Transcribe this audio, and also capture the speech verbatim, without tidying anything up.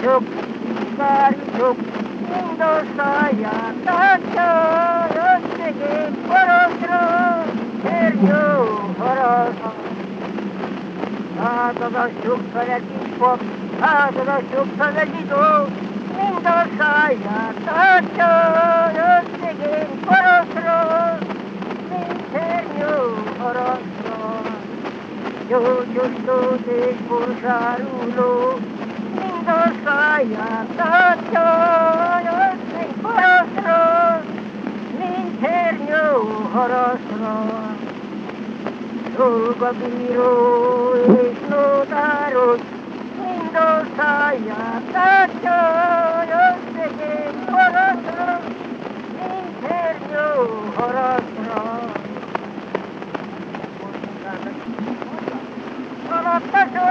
sok, várjuk, mind a száját látja, összegét parasztra, hernyó harasza. Hát az a sok fele kis pap, hát az a sok fele zsidó, mind a száját látja, összegét parasztra, mint hernyó harasza. Gyógyostót és borzsáruló, mind a száját látja, összeg parasztra, mint hernyó harasztra. Szolgabíró és notáros, mind a száját látja, összegét parasztra, mint hernyó harasztra. Alatta